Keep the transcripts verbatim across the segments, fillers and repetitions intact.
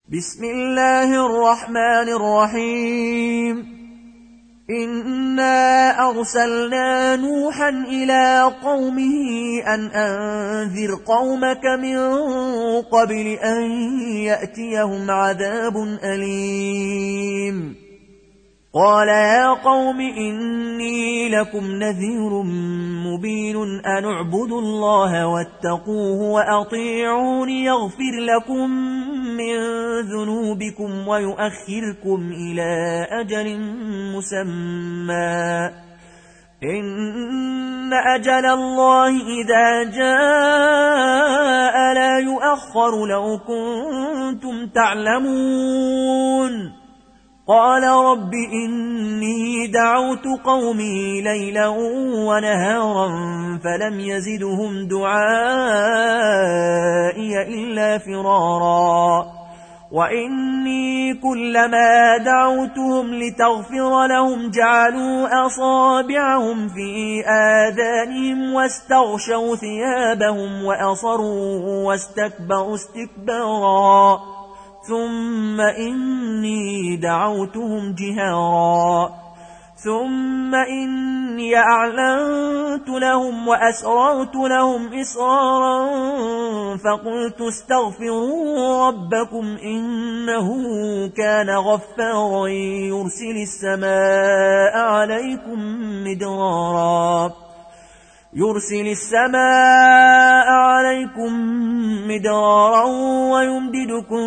بسم الله الرحمن الرحيم. إنا أرسلنا نوحا إلى قومه أن أنذر قومك من قبل أن يأتيهم عذاب أليم. قال يا قوم إني لكم نذير مبين أن اعبدوا الله واتقوه وأطيعون يغفر لكم من ذنوبكم ويؤخركم إلى أجل مسمى إن أجل الله إذا جاء لا يؤخر لو كنتم تعلمون. قال رب إني دعوت قومي ليلا ونهارا فلم يزدهم دعائي إلا فرارا وإني كلما دعوتهم لتغفر لهم جعلوا أصابعهم في آذانهم واستغشوا ثيابهم وأصروا واستكبروا استكبارا ثم إني دعوتهم جهارا ثم إني أعلنت لهم وأسررت لهم إسرارا فقلت استغفروا ربكم إنه كان غفارا يرسل السماء عليكم مدرارا يرسل السماء عليكم مدرارا ويمددكم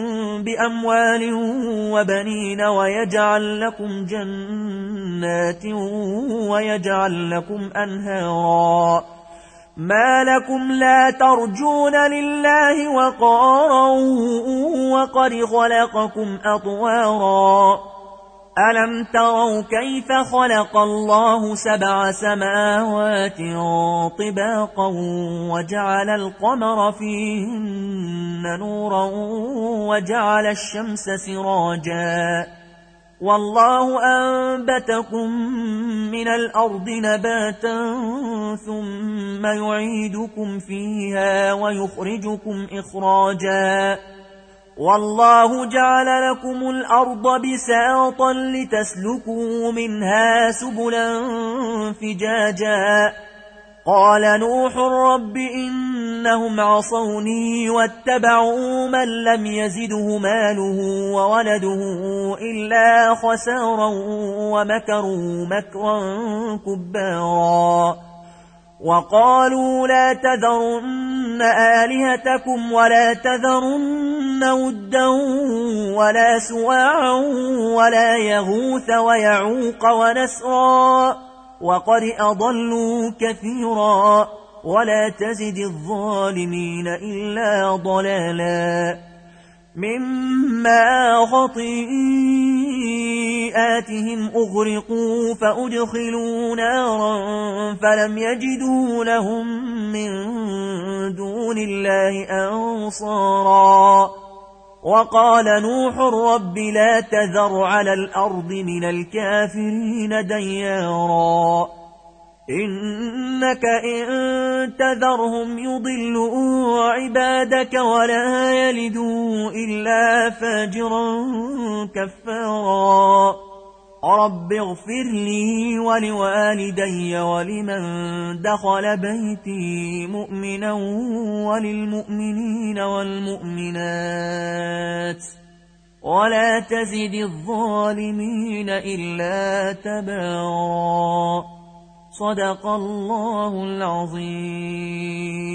بأموال وبنين ويجعل لكم جنات ويجعل لكم أنهارا ما لكم لا ترجون لله وقارا وقد خلقكم أطوارا ألم تروا كيف خلق الله سبع سماوات طباقا وجعل القمر فيهن نورا وجعل الشمس سراجا والله أنبتكم من الأرض نباتا ثم يعيدكم فيها ويخرجكم إخراجا والله جعل لكم الأرض بساطا لتسلكوا منها سبلا فجاجا قال نوح رب إنهم عصوني واتبعوا من لم يزده ماله وولده إلا خسارا ومكروا مكرا كبارا وقالوا لا تذرن آلهتكم ولا تذرن ودا ولا سواعا ولا يغوث ويعوق ونسرا وقد أضلوا كثيرا ولا تزد الظالمين إلا ضلالا مما خطيئاتهم أغرقوا فأدخلوا نارا فلم يجدوا لهم من دون الله أنصارا وقال نوح رب لا تذر على الأرض من الكافرين ديارا إنك إن تذرهم يضلوا عبادك ولا يلدوا إلا فاجرا كفارا رب اغفر لي ولوالدي ولمن دخل بيتي مؤمنا وللمؤمنين والمؤمنات ولا تزد الظالمين إلا تبارا صدق الله العظيم.